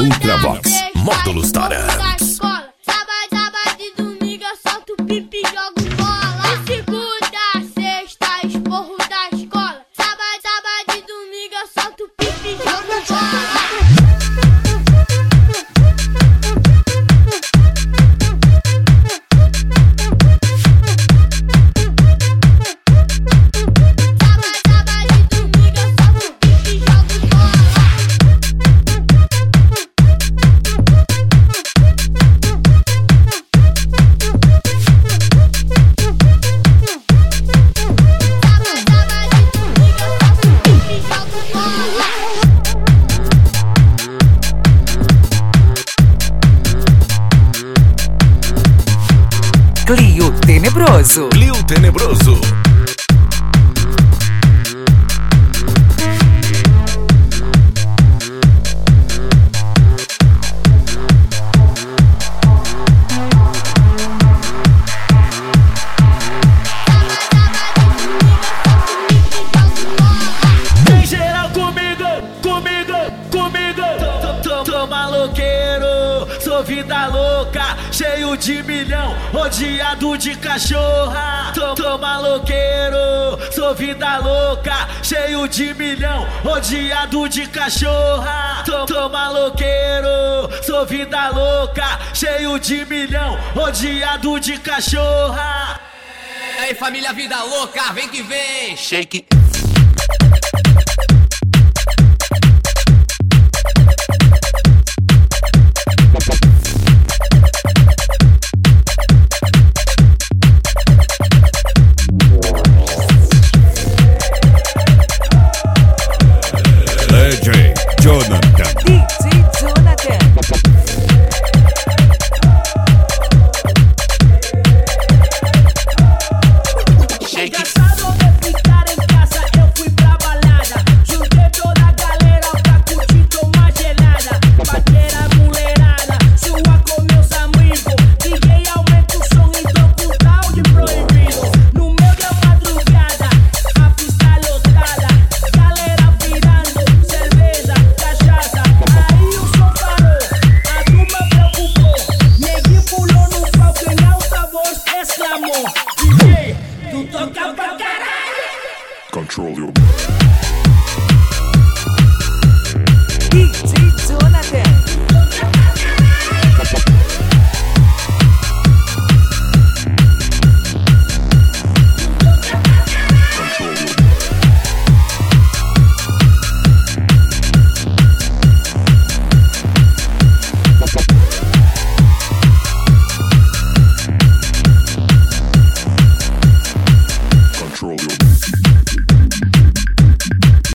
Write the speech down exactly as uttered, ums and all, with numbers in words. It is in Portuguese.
Ultravox, módulos Taranx. Sábado, sábado e domingo eu solto pipi e jogo bola. De segunda a sexta, esporro da escola. Sábado, sábado e domingo eu solto pipi e jogo bola. Clio Tenebroso. Clio Tenebroso. Vem geral comigo, comigo, comigo. Tô maloqueiro, sou vida louca, cheio de milhão, rodeado de cachorra. Tô, tô maloqueiro, sou vida louca, cheio de milhão, rodeado de cachorra. Tô, tô maloqueiro, sou vida louca, cheio de milhão, rodeado de cachorra. E aí família vida louca, vem que vem, shake. D J Jonathan. D J Jonathan. Cansado de ficar em casa, eu fui pra balada. Juntei toda a galera pra curtir, tomar gelada. Paquera mulherada, sua com meus amigos. D J aumenta o som e toca um tal de proibido. No meio da madrugada, a pista lotada. Galera virando, cerveja, cachaça. Aí o som parou, a turma preocupou. Neguinho pulou no palco em alta voz, exclamou: D J, tu toca pra caralho! Control your D J Jonathan. control your